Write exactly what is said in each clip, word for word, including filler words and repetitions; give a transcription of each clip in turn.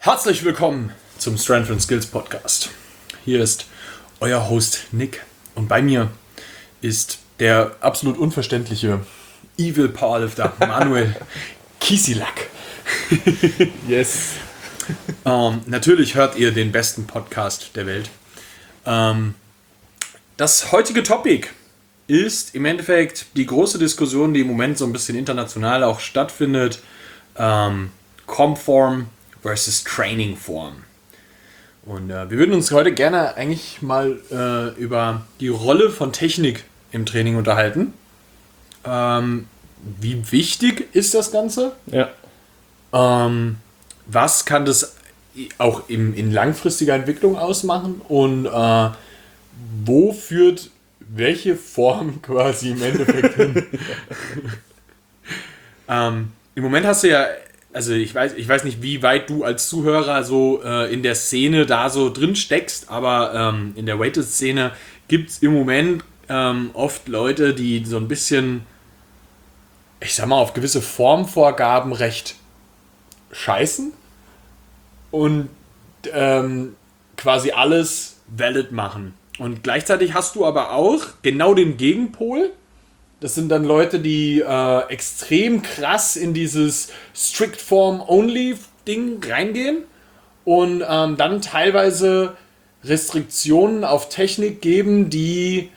Herzlich willkommen zum Strength and Skills Podcast. Hier ist euer Host Nick und bei mir ist der absolut unverständliche Evil Powerlifter Manuel Kiesilak. Yes. ähm, natürlich hört ihr den besten Podcast der Welt. Ähm, das heutige Topic ist im Endeffekt die große Diskussion, die im Moment so ein bisschen international auch stattfindet. Ähm, Comform versus Training Form. Und äh, wir würden uns heute gerne eigentlich mal äh, über die Rolle von Technik im Training unterhalten. Ähm, wie wichtig ist das Ganze? Ja. Ähm, was kann das auch im, in langfristiger Entwicklung ausmachen? Und äh, wo führt welche Form quasi im Endeffekt hin? ähm, Im Moment hast du ja Also ich weiß, ich weiß nicht, wie weit du als Zuhörer so äh, in der Szene da so drin steckst, aber ähm, in der Weighted-Szene gibt es im Moment ähm, oft Leute, die so ein bisschen, ich sag mal, auf gewisse Formvorgaben recht scheißen und ähm, quasi alles valid machen. Und gleichzeitig hast du aber auch genau den Gegenpol. Das sind dann Leute, die äh, extrem krass in dieses Strict Form Only Ding reingehen und ähm, dann teilweise Restriktionen auf Technik geben, die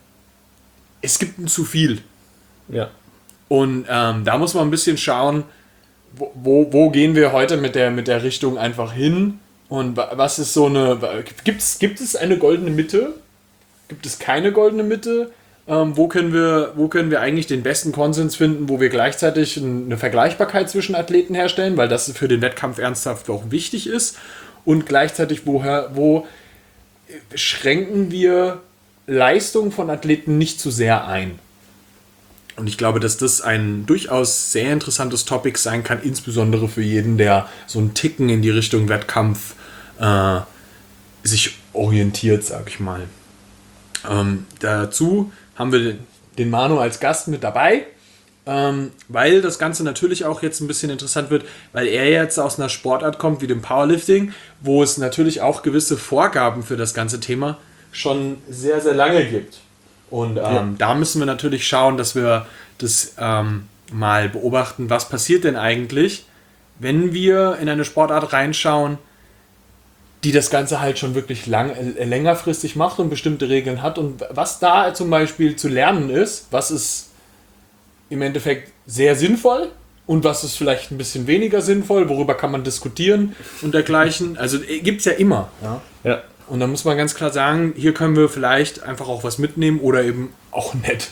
es gibt ein zu viel. Ja. Und ähm, da muss man ein bisschen schauen, wo, wo, wo gehen wir heute mit der, mit der Richtung einfach hin und was ist so eine, gibt's, gibt es eine goldene Mitte? Gibt es keine goldene Mitte? Ähm, wo können wir, wo können wir eigentlich den besten Konsens finden, wo wir gleichzeitig eine Vergleichbarkeit zwischen Athleten herstellen, weil das für den Wettkampf ernsthaft auch wichtig ist und gleichzeitig woher, wo schränken wir Leistung von Athleten nicht zu sehr ein. Und ich glaube, dass das ein durchaus sehr interessantes Topic sein kann, insbesondere für jeden, der so einen Ticken in die Richtung Wettkampf äh, sich orientiert, sag ich mal. Ähm, dazu haben wir den Manu als Gast mit dabei, ähm, weil das Ganze natürlich auch jetzt ein bisschen interessant wird, weil er jetzt aus einer Sportart kommt wie dem Powerlifting, wo es natürlich auch gewisse Vorgaben für das ganze Thema schon sehr, sehr lange gibt. Und ähm, ja. da müssen wir natürlich schauen, dass wir das ähm, mal beobachten, was passiert denn eigentlich, wenn wir in eine Sportart reinschauen, die das Ganze halt schon wirklich lang, äh, längerfristig macht und bestimmte Regeln hat. Und was da zum Beispiel zu lernen ist, was ist im Endeffekt sehr sinnvoll und was ist vielleicht ein bisschen weniger sinnvoll, worüber kann man diskutieren und dergleichen. Also äh, gibt es ja immer. Ja? Ja. Und da muss man ganz klar sagen, hier können wir vielleicht einfach auch was mitnehmen oder eben auch nicht.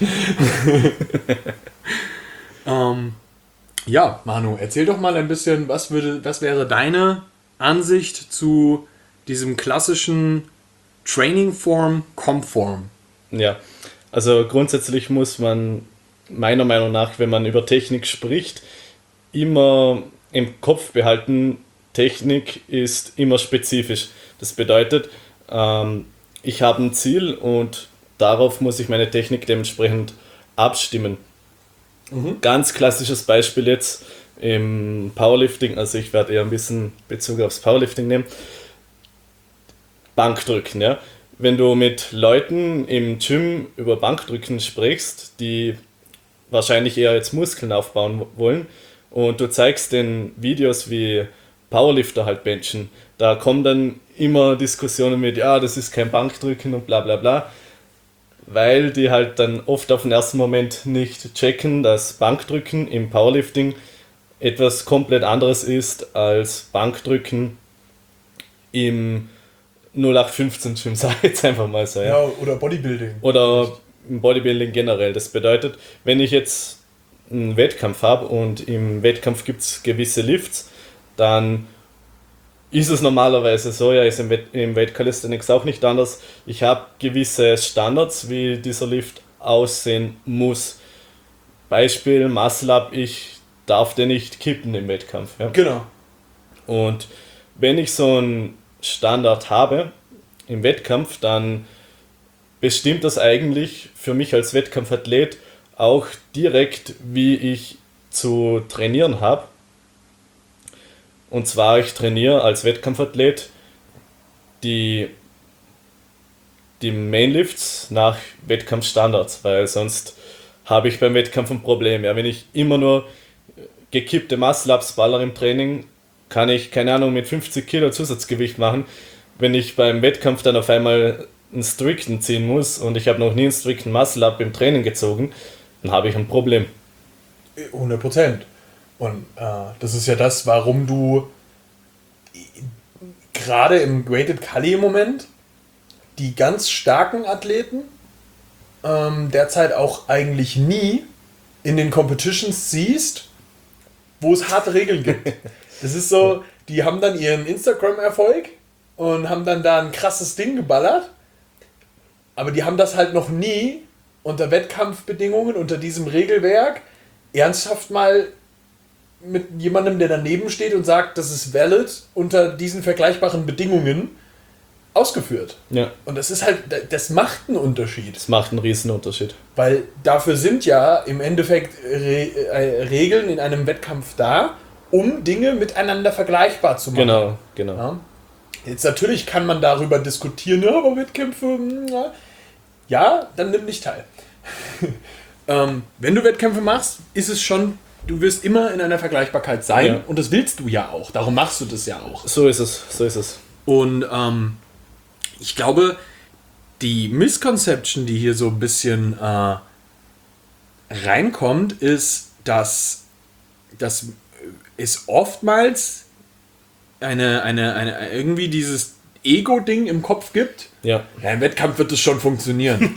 ähm, ja, Manu, erzähl doch mal ein bisschen, was, würde, was wäre deine Ansicht zu diesem klassischen Training-Form, Com-Form? Ja, also grundsätzlich muss man meiner Meinung nach, wenn man über Technik spricht, immer im Kopf behalten, Technik ist immer spezifisch. Das bedeutet, ähm, ich habe ein Ziel und darauf muss ich meine Technik dementsprechend abstimmen. Mhm. Ganz klassisches Beispiel jetzt im Powerlifting, also ich werde eher ein bisschen Bezug aufs Powerlifting nehmen. Bankdrücken, ja. Wenn du mit Leuten im Gym über Bankdrücken sprichst, die wahrscheinlich eher jetzt Muskeln aufbauen wollen und du zeigst den Videos, wie Powerlifter halt benchen, da kommen dann immer Diskussionen mit, ja, das ist kein Bankdrücken und bla bla bla, weil die halt dann oft auf den ersten Moment nicht checken, dass Bankdrücken im Powerlifting etwas komplett anderes ist als Bankdrücken im null acht fünfzehn Gym, sag ich jetzt einfach mal so. Ja, ja oder Bodybuilding. Oder im Bodybuilding generell. Das bedeutet, wenn ich jetzt einen Wettkampf habe und im Wettkampf gibt es gewisse Lifts, dann ist es normalerweise so, ja, ist im, Wett- im Weight Calisthenics auch nicht anders. Ich habe gewisse Standards, wie dieser Lift aussehen muss. Beispiel, Muscle-Up, ich darf den nicht kippen im Wettkampf. Ja? Genau. Und wenn ich so einen Standard habe im Wettkampf, dann bestimmt das eigentlich für mich als Wettkampfathlet auch direkt, wie ich zu trainieren habe. Und zwar, ich trainiere als Wettkampfathlet die, die Mainlifts nach Wettkampfstandards, weil sonst habe ich beim Wettkampf ein Problem. Ja, wenn ich immer nur gekippte Muscle-Ups ballern im Training, kann ich, keine Ahnung, mit fünfzig Kilo Zusatzgewicht machen. Wenn ich beim Wettkampf dann auf einmal einen Stricten ziehen muss und ich habe noch nie einen Stricten Muscle-Up im Training gezogen, dann habe ich ein Problem. hundert Prozent. Und äh, das ist ja das, warum du gerade im Graded Kali im Moment die ganz starken Athleten ähm, derzeit auch eigentlich nie in den Competitions siehst, wo es harte Regeln gibt. Das ist so, die haben dann ihren Instagram-Erfolg und haben dann da ein krasses Ding geballert, aber die haben das halt noch nie unter Wettkampfbedingungen, unter diesem Regelwerk ernsthaft mal mit jemandem, der daneben steht und sagt, das ist valid, unter diesen vergleichbaren Bedingungen ausgeführt. Ja. Und das ist halt, das macht einen Unterschied. Das macht einen riesen Unterschied. Weil dafür sind ja im Endeffekt Re- äh, Regeln in einem Wettkampf da, um Dinge miteinander vergleichbar zu machen. Genau, genau. Ja. Jetzt natürlich kann man darüber diskutieren, ja, aber Wettkämpfe, ja, ja dann nimm nicht teil. ähm, wenn du Wettkämpfe machst, ist es schon, du wirst immer in einer Vergleichbarkeit sein, ja. Und das willst du ja auch, darum machst du das ja auch. So ist es, so ist es. Und ähm, ich glaube, die Misconception, die hier so ein bisschen äh, reinkommt, ist, dass, dass es oftmals eine, eine, eine, irgendwie dieses Ego-Ding im Kopf gibt. Ja. Ja, im Wettkampf wird es schon funktionieren.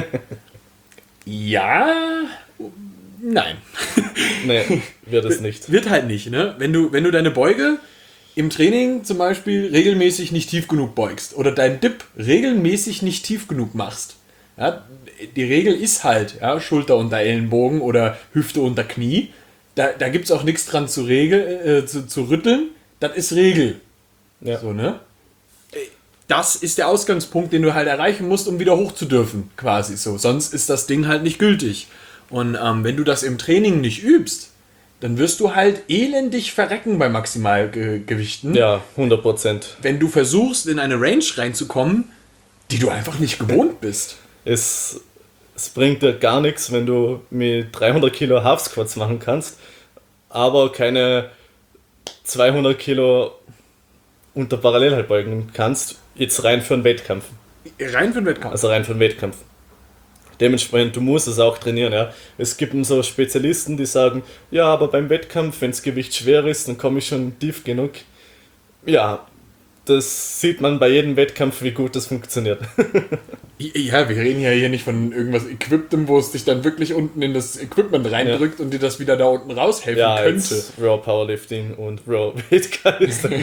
Ja, nein. Nee, wird es nicht. Wird halt nicht, ne? Wenn du, wenn du deine Beuge im Training zum Beispiel regelmäßig nicht tief genug beugst oder dein Dip regelmäßig nicht tief genug machst, ja, die Regel ist halt, ja, Schulter unter Ellenbogen oder Hüfte unter Knie, da, da gibt es auch nichts dran zu, regel, äh, zu, zu rütteln, das ist Regel. Ja. So, ne? Das ist der Ausgangspunkt, den du halt erreichen musst, um wieder hoch zu dürfen, quasi so. Sonst ist das Ding halt nicht gültig. Und ähm, wenn du das im Training nicht übst, dann wirst du halt elendig verrecken bei Maximalgewichten. Ja, hundert Prozent. Wenn du versuchst, in eine Range reinzukommen, die du einfach nicht gewohnt bist. Es, es bringt dir gar nichts, wenn du mit dreihundert Kilo Half Squats machen kannst, aber keine zweihundert Kilo unter Parallelhalt beugen kannst, jetzt rein für einen Wettkampf. Rein für einen Wettkampf. Also rein für einen Wettkampf. Dementsprechend, du musst es auch trainieren, ja. Es gibt so Spezialisten, die sagen, ja, aber beim Wettkampf, wenn das Gewicht schwer ist, dann komme ich schon tief genug. Ja, das sieht man bei jedem Wettkampf, wie gut das funktioniert. Ja, wir reden ja hier nicht von irgendwas Equiptem, wo es dich dann wirklich unten in das Equipment reindrückt, ja, und dir das wieder da unten raushelfen ja, könnte. Jetzt Raw Powerlifting und Raw Weightcalisthenics.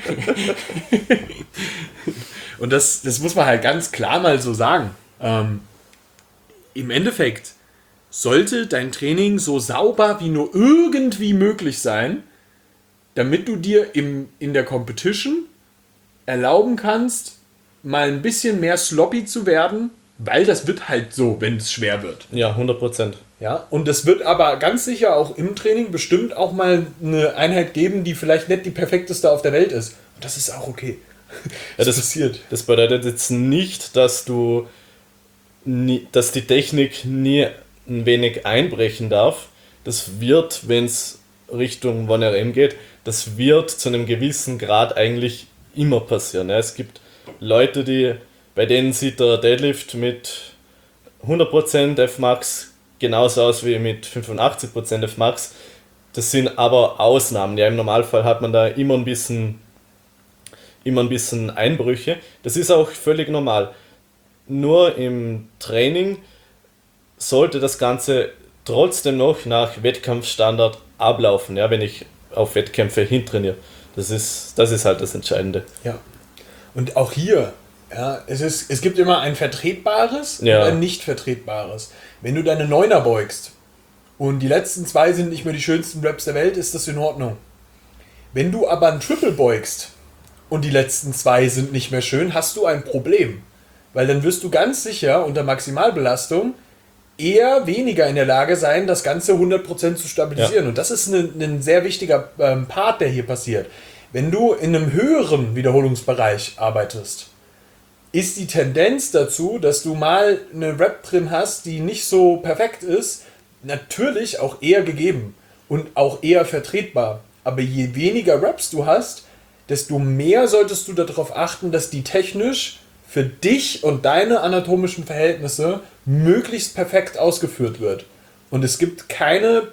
Und das, das muss man halt ganz klar mal so sagen. Ähm, Im Endeffekt sollte dein Training so sauber wie nur irgendwie möglich sein, damit du dir im, in der Competition erlauben kannst, mal ein bisschen mehr sloppy zu werden, weil das wird halt so, wenn es schwer wird. Ja, hundert Prozent. Ja, und es wird aber ganz sicher auch im Training bestimmt auch mal eine Einheit geben, die vielleicht nicht die perfekteste auf der Welt ist. Und das ist auch okay. Ja, das, passiert. Das bedeutet jetzt nicht, dass du nie, dass die Technik nie ein wenig einbrechen darf. Das wird, wenn es Richtung eins R M geht, das wird zu einem gewissen Grad eigentlich immer passieren. Ja, es gibt Leute, die, bei denen sieht der Deadlift mit hundert Prozent F Max genauso aus wie mit fünfundachtzig Prozent F Max. Das sind aber Ausnahmen. Ja, im Normalfall hat man da immer ein bisschen, immer ein bisschen Einbrüche. Das ist auch völlig normal. Nur im Training sollte das Ganze trotzdem noch nach Wettkampfstandard ablaufen, ja, wenn ich auf Wettkämpfe hintrainiere. Das ist, das ist halt das Entscheidende. Ja. Und auch hier, ja, es, ist, es gibt immer ein vertretbares, ja, und ein nicht vertretbares. Wenn du deine Neuner beugst und die letzten zwei sind nicht mehr die schönsten Reps der Welt, ist das in Ordnung. Wenn du aber ein Triple beugst und die letzten zwei sind nicht mehr schön, hast du ein Problem. Weil dann wirst du ganz sicher unter Maximalbelastung eher weniger in der Lage sein, das Ganze hundert Prozent zu stabilisieren. Ja. Und das ist ein, ein sehr wichtiger ähm, Part, der hier passiert. wenn du in einem höheren Wiederholungsbereich arbeitest, ist die Tendenz dazu, dass du mal eine Rep drin hast, die nicht so perfekt ist, natürlich auch eher gegeben und auch eher vertretbar. Aber je weniger Reps du hast, desto mehr solltest du darauf achten, dass die technisch für dich und deine anatomischen Verhältnisse möglichst perfekt ausgeführt wird. Und es gibt keine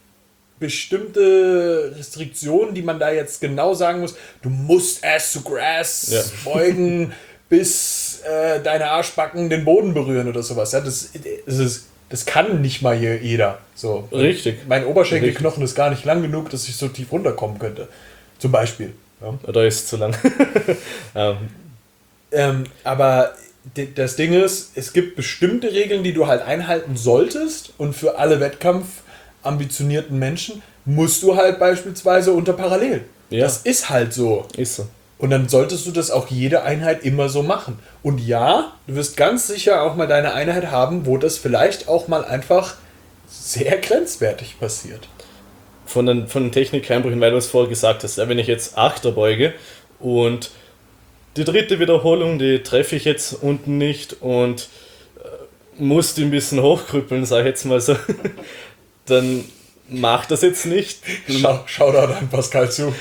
bestimmte Restriktion, die man da jetzt genau sagen muss, du musst Ass to Grass ja. beugen, bis äh, deine Arschbacken den Boden berühren oder sowas. Ja, das, das, ist, das kann nicht mal hier jeder. So. Richtig. Mein Oberschenkelknochen Richtig. ist gar nicht lang genug, dass ich so tief runterkommen könnte. Zum Beispiel. Ja. Oder ist es zu lang? ähm. Ähm, aber d- das Ding ist, es gibt bestimmte Regeln, die du halt einhalten solltest, und für alle wettkampfambitionierten Menschen musst du halt beispielsweise unter Parallel. Ja. Das ist halt so. Ist so. Und dann solltest du das auch jede Einheit immer so machen. Und ja, du wirst ganz sicher auch mal deine Einheit haben, wo das vielleicht auch mal einfach sehr grenzwertig passiert. Von den, von den Technik-Einbrüchen, weil du es vorher gesagt hast, wenn ich jetzt Achter beuge und die dritte Wiederholung, die treffe ich jetzt unten nicht und äh, muss die ein bisschen hochkrüppeln, sag ich jetzt mal so, dann mach das jetzt nicht. Schau, schau da dann Pascal zu.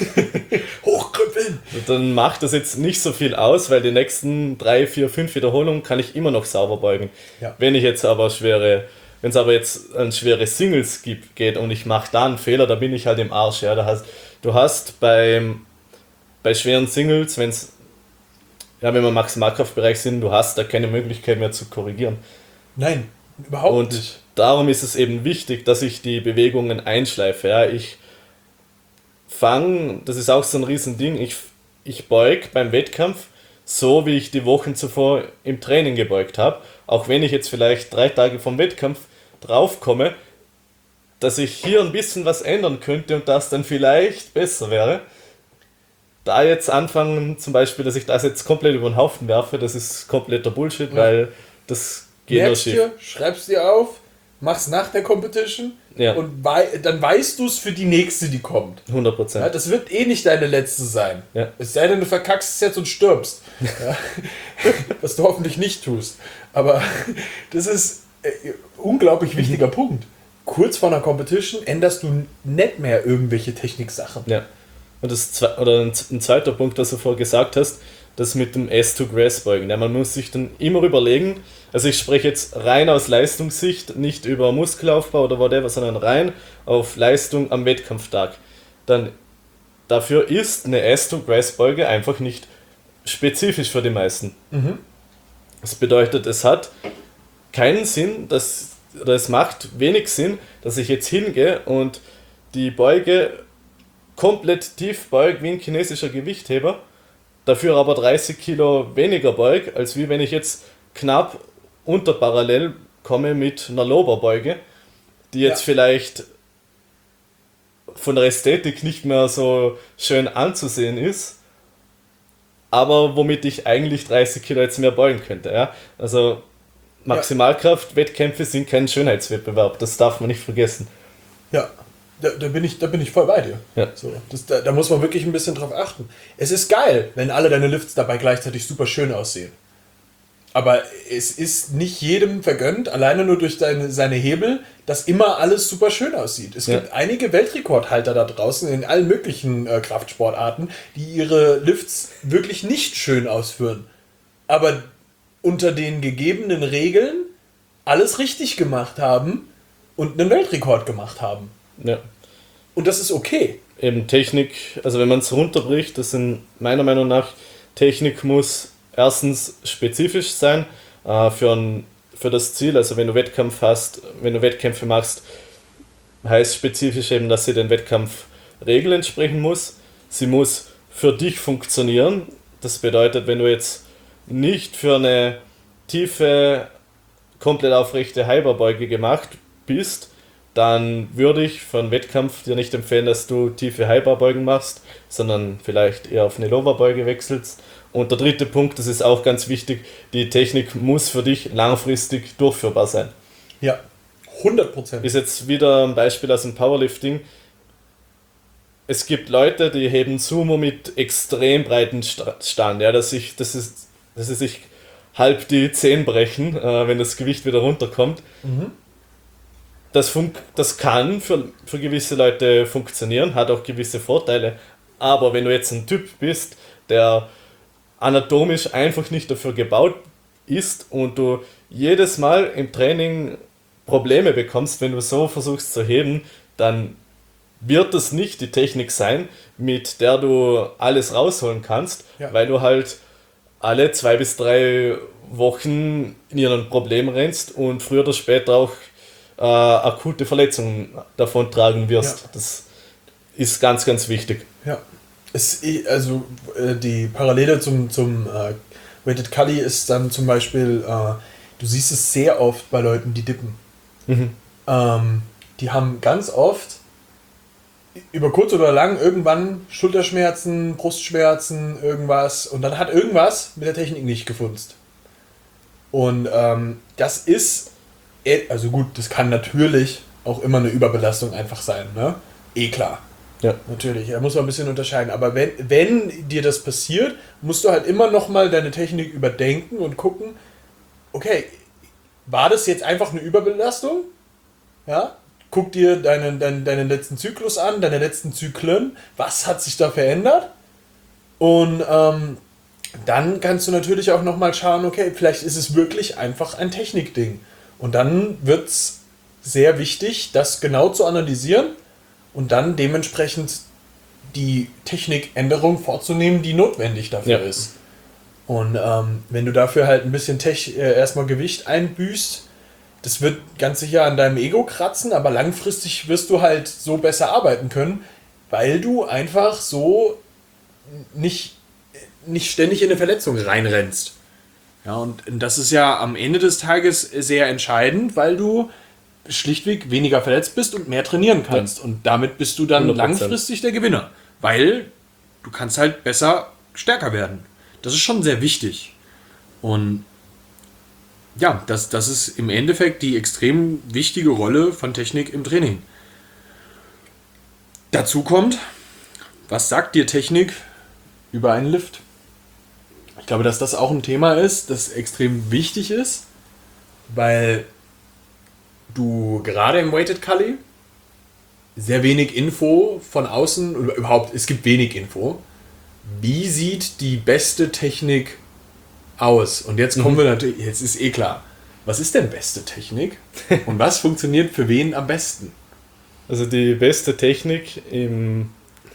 Hochkrüppeln! Dann macht das jetzt nicht so viel aus, weil die nächsten drei, vier, fünf Wiederholungen kann ich immer noch sauber beugen. Ja. Wenn ich jetzt aber schwere, wenn es aber jetzt an schwere Singles gibt, geht und ich mache da einen Fehler, da bin ich halt im Arsch. Ja. Da hast, du hast beim, bei schweren Singles, wenn's, ja, wenn wir im Maximalkraftbereich sind, du hast da keine Möglichkeit mehr zu korrigieren. Nein, überhaupt und nicht. Darum ist es eben wichtig, dass ich die Bewegungen einschleife. Ja. Ich fange, das ist auch so ein Riesending, ich, ich beug beim Wettkampf so, wie ich die Wochen zuvor im Training gebeugt habe. Auch wenn ich jetzt vielleicht drei Tage vom Wettkampf draufkomme, dass ich hier ein bisschen was ändern könnte und das dann vielleicht besser wäre. Da jetzt anfangen, zum Beispiel, dass ich das jetzt komplett über den Haufen werfe, das ist kompletter Bullshit, ja. Weil das geht nur schief. Dir, schreib's dir auf, mach's nach der Competition ja. und wei- dann weißt du es für die nächste, die kommt. hundert Prozent. Ja, das wird eh nicht deine letzte sein. Ja. Es sei denn, du verkackst es jetzt und stirbst. Ja. Was du hoffentlich nicht tust. Aber das ist ein äh, unglaublich wichtiger mhm. Punkt. Kurz vor einer Competition änderst du nicht mehr irgendwelche Techniksachen. Ja. Und das Zwe- oder ein zweiter Punkt, das du vorher gesagt hast, das mit dem Ass to Grass beugen. Ja, man muss sich dann immer überlegen, also ich spreche jetzt rein aus Leistungssicht, nicht über Muskelaufbau oder whatever, sondern rein auf Leistung am Wettkampftag. Dann dafür ist eine Ass to Grass Beuge einfach nicht spezifisch für die meisten. Mhm. Das bedeutet, es hat keinen Sinn, dass, oder es macht wenig Sinn, dass ich jetzt hingehe und die Beuge komplett tief beug wie ein chinesischer Gewichtheber, dafür aber dreißig Kilo weniger beug, als wie wenn ich jetzt knapp unter Parallel komme mit einer Loberbeuge, die jetzt ja. vielleicht von der Ästhetik nicht mehr so schön anzusehen ist, aber womit ich eigentlich dreißig Kilo jetzt mehr beugen könnte. Ja? Also Maximalkraft-Wettkämpfe sind kein Schönheitswettbewerb, das darf man nicht vergessen. Ja. Da, da, bin ich, da bin ich voll bei dir. Ja. So, das, da, da muss man wirklich ein bisschen drauf achten. Es ist geil, wenn alle deine Lifts dabei gleichzeitig super schön aussehen. Aber es ist nicht jedem vergönnt, alleine nur durch deine, seine Hebel, dass immer alles super schön aussieht. Es ja. gibt einige Weltrekordhalter da draußen in allen möglichen äh, Kraftsportarten, die ihre Lifts wirklich nicht schön ausführen. Aber unter den gegebenen Regeln alles richtig gemacht haben und einen Weltrekord gemacht haben. Ja. Und das ist okay. Eben Technik, also wenn man es runterbricht, das sind meiner Meinung nach, Technik muss erstens spezifisch sein äh, für, ein, für das Ziel, also wenn du Wettkampf hast, wenn du Wettkämpfe machst, heißt spezifisch eben, dass sie den Wettkampfregeln entsprechen muss. Sie muss für dich funktionieren, das bedeutet, wenn du jetzt nicht für eine tiefe, komplett aufrechte Hyperbeuge gemacht bist, dann würde ich für einen Wettkampf dir nicht empfehlen, dass du tiefe Hyperbeugen machst, sondern vielleicht eher auf eine Lowerbeuge wechselst. Und der dritte Punkt, das ist auch ganz wichtig, die Technik muss für dich langfristig durchführbar sein. Ja, hundert Prozent. Ist jetzt wieder ein Beispiel aus dem Powerlifting. es gibt Leute, die heben Sumo mit extrem breiten Stand, ja, dass, ich, dass, es, dass sie sich halb die Zehen brechen, äh, wenn das Gewicht wieder runterkommt. Mhm. Das, fun- das kann für, für gewisse Leute funktionieren, hat auch gewisse Vorteile, aber wenn du jetzt ein Typ bist, der anatomisch einfach nicht dafür gebaut ist und du jedes Mal im Training Probleme bekommst, wenn du so versuchst zu heben, dann wird es nicht die Technik sein, mit der du alles rausholen kannst, ja. weil du halt alle zwei bis drei Wochen in ein Problem rennst und früher oder später auch äh, akute Verletzungen davon tragen wirst. Ja. Das ist ganz, ganz wichtig. Ja, es, also die Parallele zum, zum äh, Weighted Cully ist dann zum Beispiel, äh, du siehst es sehr oft bei Leuten, die dippen. Mhm. Ähm, die haben ganz oft über kurz oder lang irgendwann Schulterschmerzen, Brustschmerzen, irgendwas und dann hat irgendwas mit der Technik nicht gefunzt. Und ähm, das ist, also gut, das kann natürlich auch immer eine Überbelastung einfach sein, ne? Eh klar. Ja. Natürlich, da muss man ein bisschen unterscheiden. Aber wenn, wenn dir das passiert, musst du halt immer nochmal deine Technik überdenken und gucken, okay, war das jetzt einfach eine Überbelastung? Ja? Guck dir deinen, deinen, deinen letzten Zyklus an, deine letzten Zyklen, was hat sich da verändert? Und ähm, dann kannst du natürlich auch nochmal schauen, okay, vielleicht ist es wirklich einfach ein Technikding. Und dann wird es sehr wichtig, das genau zu analysieren und dann dementsprechend die Technikänderung vorzunehmen, die notwendig dafür ja. ist. Und ähm, wenn du dafür halt ein bisschen Tech, äh, erstmal Gewicht einbüßt, das wird ganz sicher an deinem Ego kratzen, aber langfristig wirst du halt so besser arbeiten können, weil du einfach so nicht, nicht ständig in eine Verletzung reinrennst. Ja, und das ist ja am Ende des Tages sehr entscheidend, weil du schlichtweg weniger verletzt bist und mehr trainieren kannst. Ja. Und damit bist du dann hundert Prozent langfristig der Gewinner, weil du kannst halt besser stärker werden. Das ist schon sehr wichtig. Und ja, das, das ist im Endeffekt die extrem wichtige Rolle von Technik im Training. Dazu kommt, was sagt dir Technik über einen Lift? Ich glaube, dass das auch ein Thema ist, das extrem wichtig ist, weil du gerade im Weighted Cully sehr wenig Info von außen, oder überhaupt, es gibt wenig Info. Wie sieht die beste Technik aus? Und jetzt kommen mhm. wir natürlich, jetzt ist eh klar, was ist denn beste Technik und was funktioniert für wen am besten? Also die beste Technik im,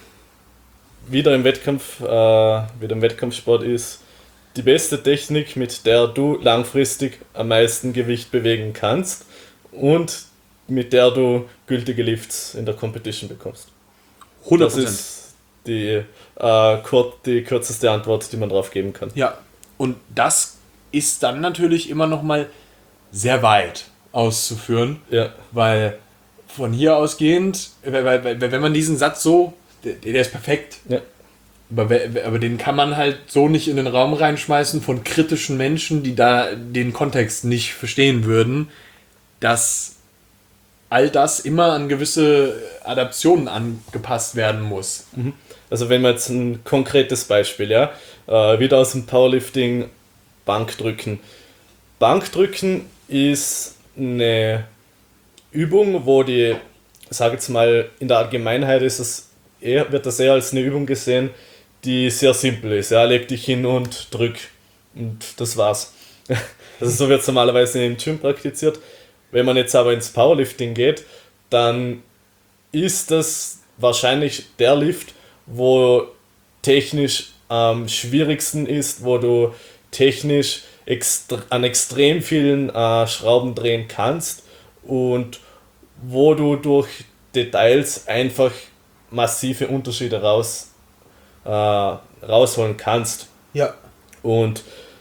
wieder im Wettkampf, äh, wieder im Wettkampfsport ist die beste Technik, mit der du langfristig am meisten Gewicht bewegen kannst und mit der du gültige Lifts in der Competition bekommst. hundert Prozent. Das ist die, äh, kur- die kürzeste Antwort, die man drauf geben kann. Ja, und das ist dann natürlich immer noch mal sehr weit auszuführen, ja. weil von hier ausgehend, wenn man diesen Satz so, der, der ist perfekt, ja. aber, aber den kann man halt so nicht in den Raum reinschmeißen von kritischen Menschen, die da den Kontext nicht verstehen würden, dass all das immer an gewisse Adaptionen angepasst werden muss. Also wenn man jetzt ein konkretes Beispiel, ja, äh, wieder aus dem Powerlifting, Bankdrücken. Bankdrücken ist eine Übung, wo die, sage jetzt mal, in der Allgemeinheit ist es eher, wird das eher als eine Übung gesehen, die sehr simpel ist. Ja, leg dich hin und drück und das war's. Also so wird es normalerweise im Gym praktiziert. Wenn man jetzt aber ins Powerlifting geht, dann ist das wahrscheinlich der Lift, wo technisch am schwierigsten ist, wo du technisch extre- an extrem vielen äh, Schrauben drehen kannst und wo du durch Details einfach massive Unterschiede raus, äh, rausholen kannst. Ja. Und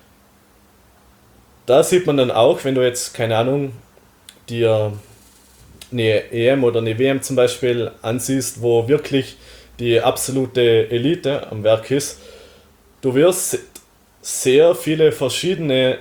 da sieht man dann auch, wenn du jetzt, keine Ahnung, dir eine E M oder eine W M zum Beispiel ansiehst, wo wirklich die absolute Elite am Werk ist, du wirst sehr viele verschiedene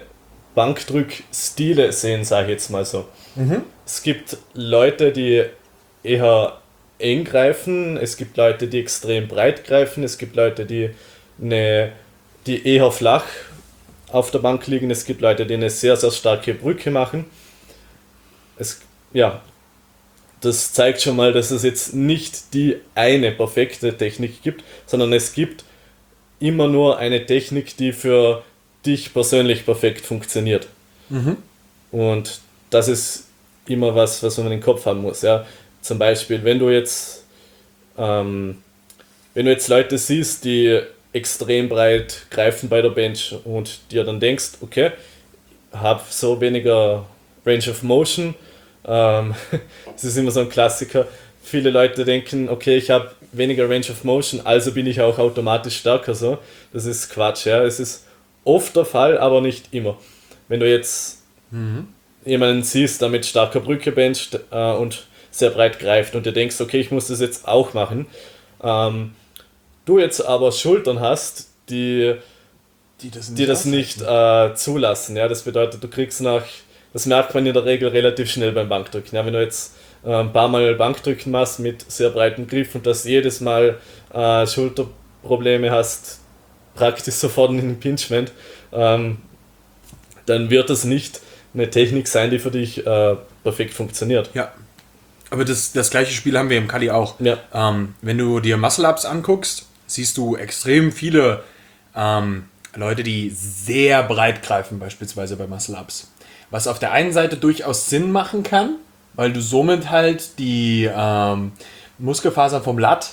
Bankdrückstile sehen, sage ich jetzt mal so. Mhm. Es gibt Leute, die eher eng greifen, es gibt Leute, die extrem breit greifen, es gibt Leute, die, eine, die eher flach auf der Bank liegen, es gibt Leute, die eine sehr, sehr starke Brücke machen. Es, ja, das zeigt schon mal, dass es jetzt nicht die eine perfekte Technik gibt, sondern es gibt immer nur eine Technik, die für dich persönlich perfekt funktioniert. Mhm. Und das ist immer was, was man in den Kopf haben muss. Ja. Zum Beispiel, wenn du jetzt ähm, wenn du jetzt Leute siehst, die extrem breit greifen bei der Bench und dir dann denkst, okay, hab so weniger Range of Motion, ähm, das ist immer so ein Klassiker. Viele Leute denken, okay, ich habe weniger Range of Motion, also bin ich auch automatisch stärker. So. Das ist Quatsch. Ja. Es ist oft der Fall, aber nicht immer. Wenn du jetzt mhm. jemanden siehst, der mit starker Brücke bencht äh, und sehr breit greift und dir denkst, okay, ich muss das jetzt auch machen, ähm, du jetzt aber Schultern hast, die, die das nicht, die das nicht äh, zulassen. Ja. Das bedeutet, du kriegst nach, das merkt man in der Regel relativ schnell beim Bankdrücken. Ja. Wenn du jetzt ein paar Mal Bankdrücken machst mit sehr breitem Griff und dass jedes Mal äh, Schulterprobleme hast, praktisch sofort in den Impingement, ähm, dann wird das nicht eine Technik sein, die für dich äh, perfekt funktioniert. Ja, aber das, das gleiche Spiel haben wir im Kali auch. Ja. Ähm, wenn du dir Muscle-Ups anguckst, siehst du extrem viele ähm, Leute, die sehr breit greifen, beispielsweise bei Muscle-Ups. Was auf der einen Seite durchaus Sinn machen kann, weil du somit halt die ähm, Muskelfasern vom Lat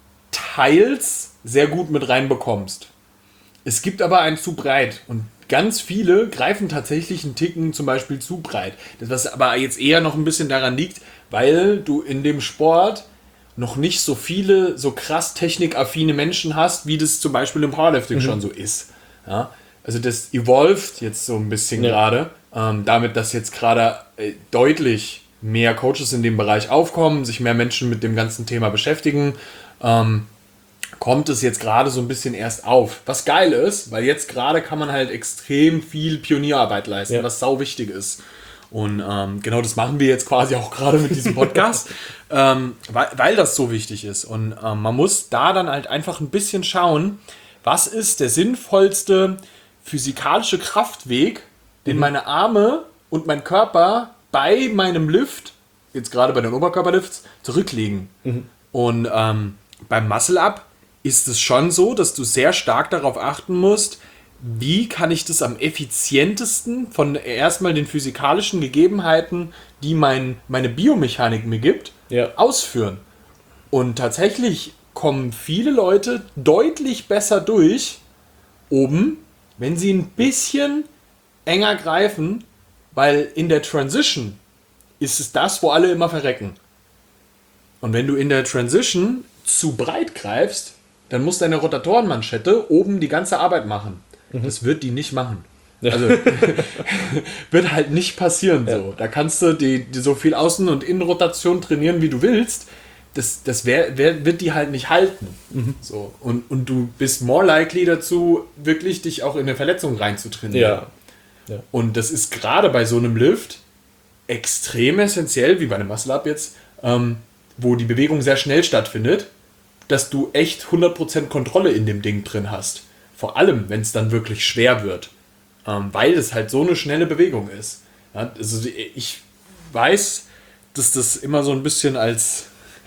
teils sehr gut mit reinbekommst. Es gibt aber ein zu breit und ganz viele greifen tatsächlich einen Ticken zum Beispiel zu breit. Das was aber jetzt eher noch ein bisschen daran liegt, weil du in dem Sport noch nicht so viele so krass technikaffine Menschen hast, wie das zum Beispiel im Powerlifting mhm. schon so ist. Ja? Also das evolved jetzt so ein bisschen ja. gerade, ähm, damit dass jetzt gerade äh, deutlich mehr Coaches in dem Bereich aufkommen, sich mehr Menschen mit dem ganzen Thema beschäftigen, ähm, kommt es jetzt gerade so ein bisschen erst auf. Was geil ist, weil jetzt gerade kann man halt extrem viel Pionierarbeit leisten, ja. was sau wichtig ist. Und ähm, genau das machen wir jetzt quasi auch gerade mit diesem Podcast, ähm, weil, weil das so wichtig ist. Und ähm, man muss da dann halt einfach ein bisschen schauen, was ist der sinnvollste physikalische Kraftweg, den mhm. meine Arme und mein Körper bei meinem Lift, jetzt gerade bei den Oberkörperlifts, zurücklegen. Mhm. Und ähm, beim Muscle-Up ist es schon so, dass du sehr stark darauf achten musst, wie kann ich das am effizientesten von erstmal den physikalischen Gegebenheiten, die mein, meine Biomechanik mir gibt, ja. ausführen. Und tatsächlich kommen viele Leute deutlich besser durch oben, wenn sie ein bisschen enger greifen, weil in der Transition ist es das, wo alle immer verrecken. Und wenn du in der Transition zu breit greifst, dann muss deine Rotatorenmanschette oben die ganze Arbeit machen. Mhm. Das wird die nicht machen. Ja. Also wird halt nicht passieren. Ja. So. Da kannst du die, die so viel Außen- und Innenrotation trainieren, wie du willst. Das, das wär, wär, wird die halt nicht halten. Mhm. So. Und, und du bist more likely dazu, wirklich dich auch in eine Verletzung reinzutrainieren. Ja. Ja. Und das ist gerade bei so einem Lift extrem essentiell, wie bei einem Muscle-Up jetzt, ähm, wo die Bewegung sehr schnell stattfindet, dass du echt hundert Prozent Kontrolle in dem Ding drin hast. Vor allem, wenn es dann wirklich schwer wird. Ähm, weil es halt so eine schnelle Bewegung ist. Ja, also ich weiß, dass das immer so ein bisschen als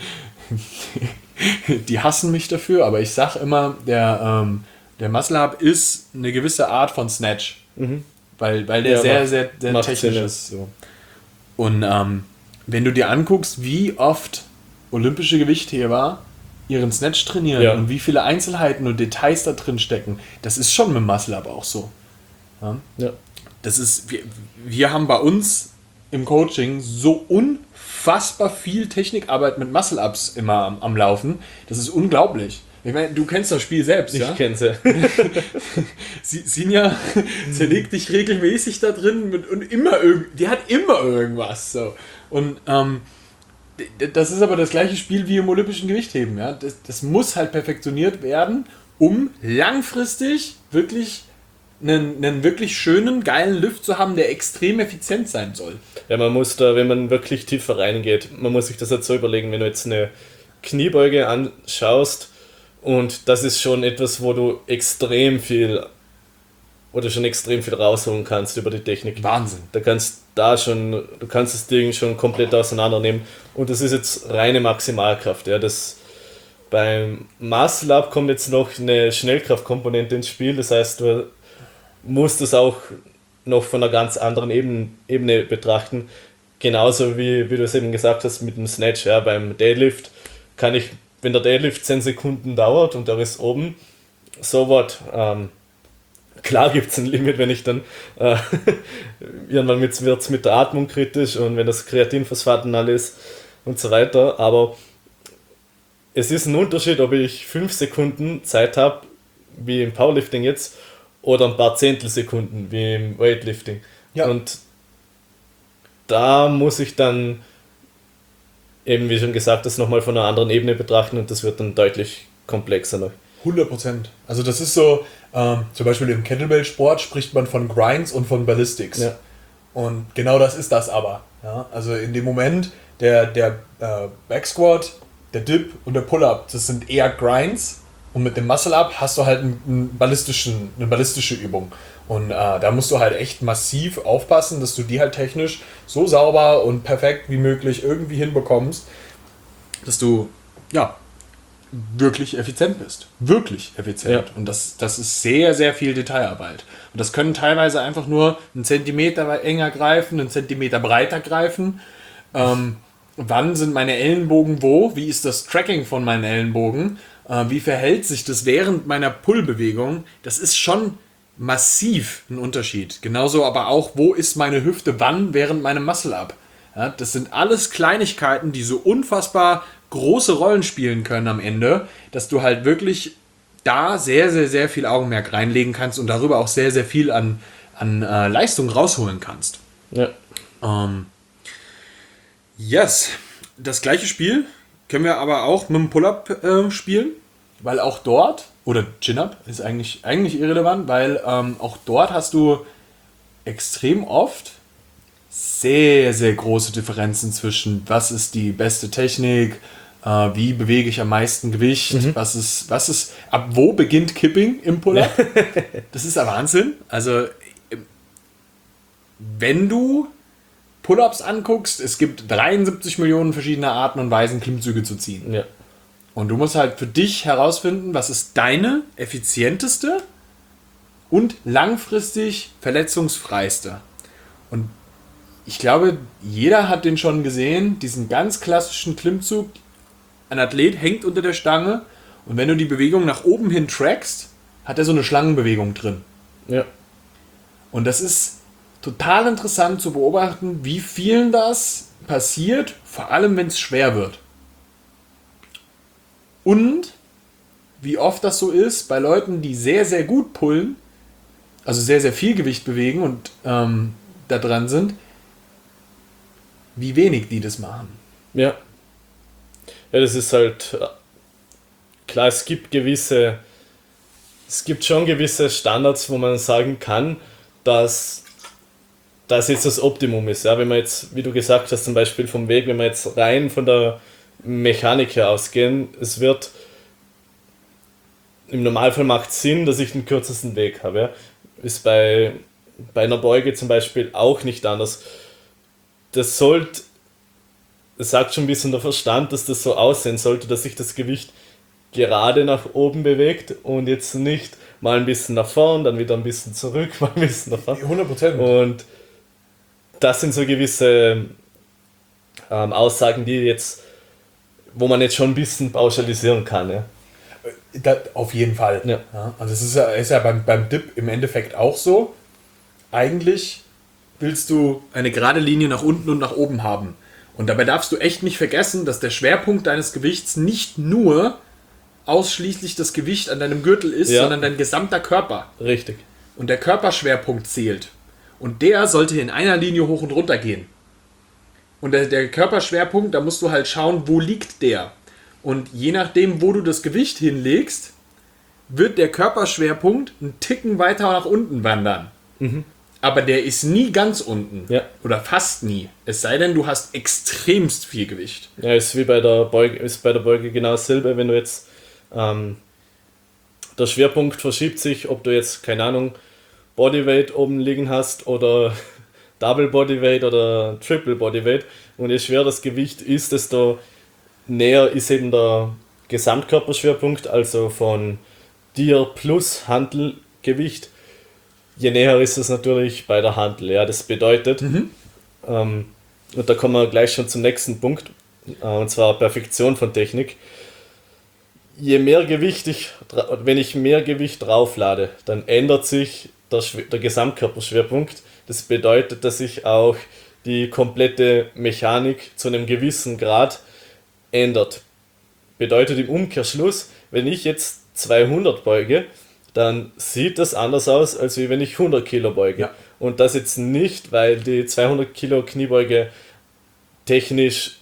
die hassen mich dafür, aber ich sag immer, der, ähm, der Muscle-Up ist eine gewisse Art von Snatch. Mhm. Weil, weil der ja, sehr, macht, sehr, sehr technisch Sinn. Ist. So. Und ähm, wenn du dir anguckst, wie oft olympische Gewichtheber ihren Snatch trainieren ja. und wie viele Einzelheiten und Details da drin stecken, das ist schon mit Muscle-Up auch so. Ja? Ja. Das ist, wir, wir haben bei uns im Coaching so unfassbar viel Technikarbeit mit Muscle-Ups immer am, am Laufen. Das ist unglaublich. Ich meine, du kennst das Spiel selbst, ich ja? Ich kenn's ja. Sinja zerlegt dich regelmäßig da drin mit, und immer irgend, die hat immer irgendwas. So. Und ähm, das ist aber das gleiche Spiel wie im olympischen Gewichtheben. Ja? Das, das muss halt perfektioniert werden, um langfristig wirklich einen, einen wirklich schönen, geilen Lift zu haben, der extrem effizient sein soll. Ja, man muss da, wenn man wirklich tiefer reingeht, man muss sich das jetzt so überlegen, wenn du jetzt eine Kniebeuge anschaust, und das ist schon etwas, wo du extrem viel oder schon extrem viel rausholen kannst über die Technik. Wahnsinn. Da kannst da schon, du kannst das Ding schon komplett auseinandernehmen, und das ist jetzt reine Maximalkraft. Ja, das beim Muscle Up kommt jetzt noch eine Schnellkraftkomponente ins Spiel, das heißt, du musst das auch noch von einer ganz anderen Ebene, Ebene betrachten. Genauso wie, wie du es eben gesagt hast mit dem Snatch. Ja, beim Deadlift kann ich, wenn der Deadlift zehn Sekunden dauert und der ist oben, so what. Ähm, klar gibt es ein Limit, wenn ich dann äh, irgendwann wird es mit der Atmung kritisch und wenn das Kreatinphosphat und alles und so weiter, aber es ist ein Unterschied, ob ich fünf Sekunden Zeit habe, wie im Powerlifting jetzt, oder ein paar Zehntelsekunden, wie im Weightlifting. Ja. Und da muss ich dann, eben wie schon gesagt, das nochmal von einer anderen Ebene betrachten, und das wird dann deutlich komplexer noch. hundert Prozent. Also das ist so, ähm, zum Beispiel im Kettlebell-Sport spricht man von Grinds und von Ballistics. Ja. Und genau das ist das aber. Ja? Also in dem Moment, der, der äh, Backsquat, der Dip und der Pull-Up, das sind eher Grinds, und mit dem Muscle-Up hast du halt einen, einen ballistischen, eine ballistische Übung. Und äh, da musst du halt echt massiv aufpassen, dass du die halt technisch so sauber und perfekt wie möglich irgendwie hinbekommst, dass du, ja, wirklich effizient bist. Wirklich effizient. Ja. Und das, das ist sehr, sehr viel Detailarbeit. Und das können teilweise einfach nur einen Zentimeter enger greifen, einen Zentimeter breiter greifen. Ähm, wann sind meine Ellenbogen wo? Wie ist das Tracking von meinen Ellenbogen? Äh, wie verhält sich das während meiner Pull-Bewegung? Das ist schon massiv ein Unterschied. Genauso aber auch, wo ist meine Hüfte wann während meinem Muscle-Up? Ja, das sind alles Kleinigkeiten, die so unfassbar große Rollen spielen können am Ende, dass du halt wirklich da sehr, sehr, sehr viel Augenmerk reinlegen kannst und darüber auch sehr, sehr viel an, an äh, Leistung rausholen kannst. Ja. Ähm, yes. Das gleiche Spiel können wir aber auch mit dem Pull-Up äh, spielen, weil auch dort, oder Chin-Up ist eigentlich, eigentlich irrelevant, weil ähm, auch dort hast du extrem oft sehr, sehr große Differenzen zwischen, was ist die beste Technik, äh, wie bewege ich am meisten Gewicht, mhm. was ist, was ist, ab wo beginnt Kipping im Pull-Up? Das ist der Wahnsinn. Also, wenn du Pull-Ups anguckst, es gibt dreiundsiebzig Millionen verschiedene Arten und Weisen, Klimmzüge zu ziehen. Ja. Und du musst halt für dich herausfinden, was ist deine effizienteste und langfristig verletzungsfreiste. Und ich glaube, jeder hat den schon gesehen, diesen ganz klassischen Klimmzug. Ein Athlet hängt unter der Stange, und wenn du die Bewegung nach oben hin trackst, hat er so eine Schlangenbewegung drin. Ja. Und das ist total interessant zu beobachten, wie vielen das passiert, vor allem wenn es schwer wird. Und wie oft das so ist bei Leuten, die sehr, sehr gut pullen, also sehr, sehr viel Gewicht bewegen und ähm, da dran sind, wie wenig die das machen. Ja. Ja, das ist halt klar, es gibt gewisse, es gibt schon gewisse Standards, wo man sagen kann, dass das jetzt das Optimum ist. Ja, wenn man jetzt, wie du gesagt hast, zum Beispiel vom Weg, wenn wir jetzt rein von der Mechanik her ausgehen, es wird im Normalfall macht es Sinn, dass ich den kürzesten Weg habe. Ja. Ist bei, bei einer Beuge zum Beispiel auch nicht anders. Das sollte, das sagt schon ein bisschen der Verstand, dass das so aussehen sollte, dass sich das Gewicht gerade nach oben bewegt und jetzt nicht mal ein bisschen nach vorn, dann wieder ein bisschen zurück, mal ein bisschen nach vorn. hundert Prozent. Und das sind so gewisse ähm, Aussagen, die jetzt, wo man jetzt schon ein bisschen pauschalisieren kann. Ja. Da, auf jeden Fall. Ja. Ja, also es ist ja, ist ja beim, beim Dip im Endeffekt auch so. Eigentlich willst du eine gerade Linie nach unten und nach oben haben. Und dabei darfst du echt nicht vergessen, dass der Schwerpunkt deines Gewichts nicht nur ausschließlich das Gewicht an deinem Gürtel ist, Ja. sondern dein gesamter Körper. Richtig. Und der Körperschwerpunkt zählt. Und der sollte in einer Linie hoch und runter gehen. Und der, der Körperschwerpunkt, da musst du halt schauen, wo liegt der. Und je nachdem, wo du das Gewicht hinlegst, wird der Körperschwerpunkt einen Ticken weiter nach unten wandern. Mhm. aber der ist nie ganz unten. Ja. Oder fast nie. Es sei denn, du hast extremst viel Gewicht. Ja, ist wie bei der Beuge, ist bei der Beuge genau dasselbe, wenn du jetzt ähm, der Schwerpunkt verschiebt sich, ob du jetzt, keine Ahnung, Bodyweight oben liegen hast oder Double Bodyweight oder Triple Bodyweight, und je schwerer das Gewicht ist, desto näher ist eben der Gesamtkörperschwerpunkt, also von dir plus Hantelgewicht, je näher ist es natürlich bei der Hantel. Ja, das bedeutet, mhm. ähm, und da kommen wir gleich schon zum nächsten Punkt, äh, und zwar Perfektion von Technik. Je mehr Gewicht ich, wenn ich mehr Gewicht drauflade, dann ändert sich der, der Gesamtkörperschwerpunkt. Das bedeutet, dass sich auch die komplette Mechanik zu einem gewissen Grad ändert. Bedeutet im Umkehrschluss, wenn ich jetzt zweihundert beuge, dann sieht das anders aus, als wie wenn ich hundert Kilo beuge. Ja. Und das jetzt nicht, weil die zweihundert Kilo Kniebeuge technisch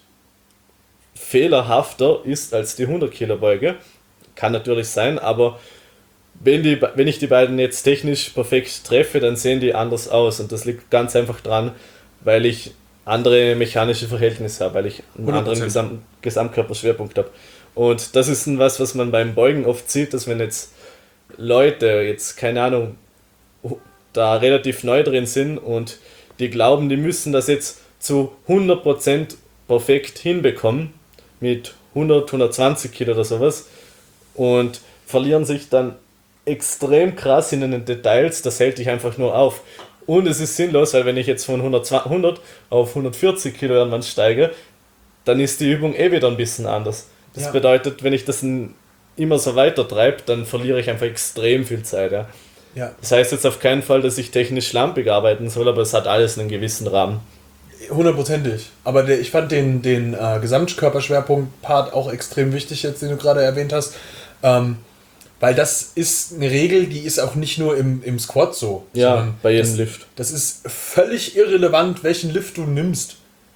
fehlerhafter ist als die hundert Kilo Beuge. Kann natürlich sein, aber wenn, die, wenn ich die beiden jetzt technisch perfekt treffe, dann sehen die anders aus. Und das liegt ganz einfach dran, weil ich andere mechanische Verhältnisse habe, weil ich einen hundert Prozent anderen Gesamt, Gesamtkörperschwerpunkt habe. Und das ist was, was man beim Beugen oft sieht, dass wenn jetzt Leute, jetzt keine Ahnung, da relativ neu drin sind und die glauben, die müssen das jetzt zu hundert Prozent perfekt hinbekommen, mit hundert, hundertzwanzig Kilo oder sowas, und verlieren sich dann extrem krass in den Details, das hält dich einfach nur auf. Und es ist sinnlos, weil wenn ich jetzt von hundert auf hundertvierzig Kilo irgendwann steige, dann ist die Übung eh wieder ein bisschen anders. Das ja. bedeutet, wenn ich das immer so weiter treibe, dann verliere ich einfach extrem viel Zeit. Ja. Ja. Das heißt jetzt auf keinen Fall, dass ich technisch schlampig arbeiten soll, aber es hat alles einen gewissen Rahmen. Hundertprozentig. Aber der, ich fand den, den äh, Gesamtkörperschwerpunkt-Part auch extrem wichtig, jetzt, den du gerade erwähnt hast. Ähm, weil das ist eine Regel, die ist auch nicht nur im, im Squat so. Ja, bei jedem das, Lift. Das ist völlig irrelevant, welchen Lift du nimmst.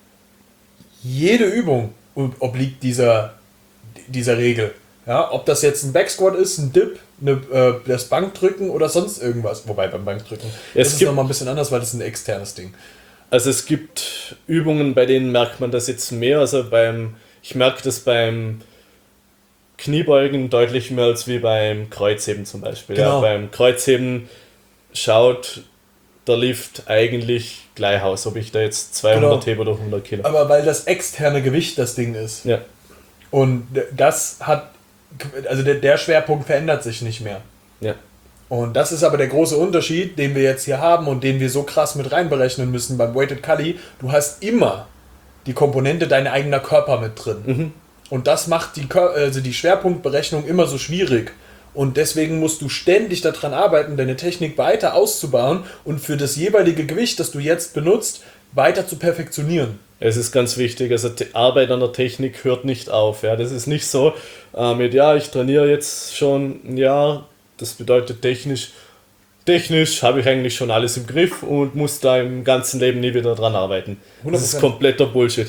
Jede Übung obliegt dieser, dieser Regel. Ja, ob das jetzt ein Backsquat ist, ein Dip, eine, äh, das Bankdrücken oder sonst irgendwas. Wobei beim Bankdrücken es das ist nochmal ein bisschen anders, weil das ist ein externes Ding. Also es gibt Übungen, bei denen merkt man das jetzt mehr. Also beim, ich merke das beim Kniebeugen deutlich mehr als wie beim Kreuzheben zum Beispiel. Genau. Ja, beim Kreuzheben schaut der Lift eigentlich gleich aus, ob ich da jetzt zweihundert genau. hebe oder hundert Kilo. Aber weil das externe Gewicht das Ding ist. Ja. Und das hat, also der, der Schwerpunkt verändert sich nicht mehr. Ja. Und das ist aber der große Unterschied, den wir jetzt hier haben und den wir so krass mit reinberechnen müssen beim Weighted Cully. Du hast immer die Komponente dein eigener Körper mit drin. Mhm. Und das macht die, also die Schwerpunktberechnung immer so schwierig. Und deswegen musst du ständig daran arbeiten, deine Technik weiter auszubauen und für das jeweilige Gewicht, das du jetzt benutzt, weiter zu perfektionieren. Es ist ganz wichtig, also die Arbeit an der Technik hört nicht auf. Ja. Das ist nicht so äh, mit, ja, ich trainiere jetzt schon ein Jahr, das bedeutet technisch, technisch habe ich eigentlich schon alles im Griff und muss da im ganzen Leben nie wieder dran arbeiten. hundert Prozent. Das ist kompletter Bullshit.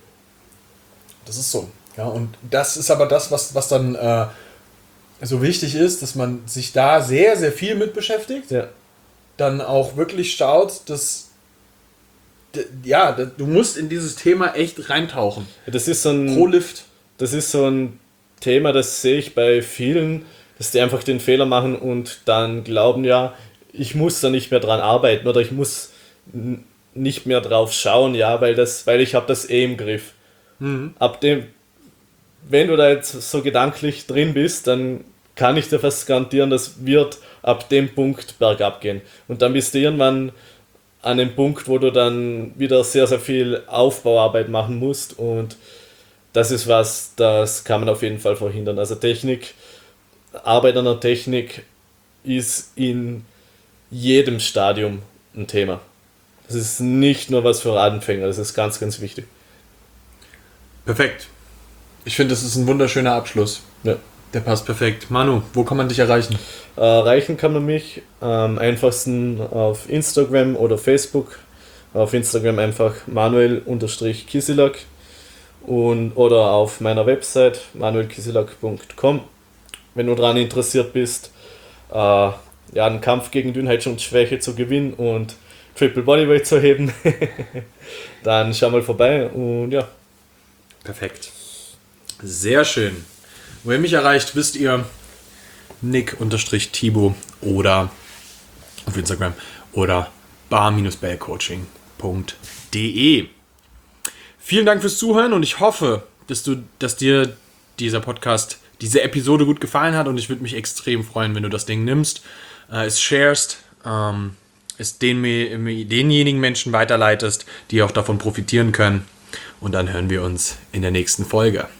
Das ist so. Ja, und das ist aber das, was, was dann äh, so wichtig ist, dass man sich da sehr, sehr viel mit beschäftigt. Ja. Dann auch wirklich schaut, dass ja, du musst in dieses Thema echt reintauchen. Das ist so ein, Pro Lift. Das ist so ein Thema, das sehe ich bei vielen, dass die einfach den Fehler machen und dann glauben, ja, ich muss da nicht mehr dran arbeiten oder ich muss n- nicht mehr drauf schauen, ja, weil, das, weil ich habe das eh im Griff. Mhm. Ab dem, wenn du da jetzt so gedanklich drin bist, dann kann ich dir fast garantieren, das wird ab dem Punkt bergab gehen. Und dann bist du irgendwann an dem Punkt, wo du dann wieder sehr, sehr viel Aufbauarbeit machen musst, und das ist was, das kann man auf jeden Fall verhindern. Also Technik, Arbeit an der Technik ist in jedem Stadium ein Thema. Das ist nicht nur was für Anfänger, das ist ganz, ganz wichtig. Perfekt. Ich finde, das ist ein wunderschöner Abschluss. Ja. Der passt perfekt. Manu, wo kann man dich erreichen? Äh, erreichen kann man mich am einfachsten auf Instagram oder Facebook. Auf Instagram einfach manuel-kisilak und oder auf meiner Website manuel kisilak punkt com. Wenn du daran interessiert bist, äh, ja, einen Kampf gegen Dünnheitsschwäche zu gewinnen und Triple Bodyweight zu heben, dann schau mal vorbei und ja. Perfekt. Sehr schön. Wo ihr mich erreicht, wisst ihr, Nick-Tibo oder auf Instagram oder bar Bindestrich bellcoaching punkt de. Vielen Dank fürs Zuhören und ich hoffe, dass du, dass dir dieser Podcast, diese Episode gut gefallen hat und ich würde mich extrem freuen, wenn du das Ding nimmst, äh, es sharest, ähm, es den, denjenigen Menschen weiterleitest, die auch davon profitieren können und dann hören wir uns in der nächsten Folge.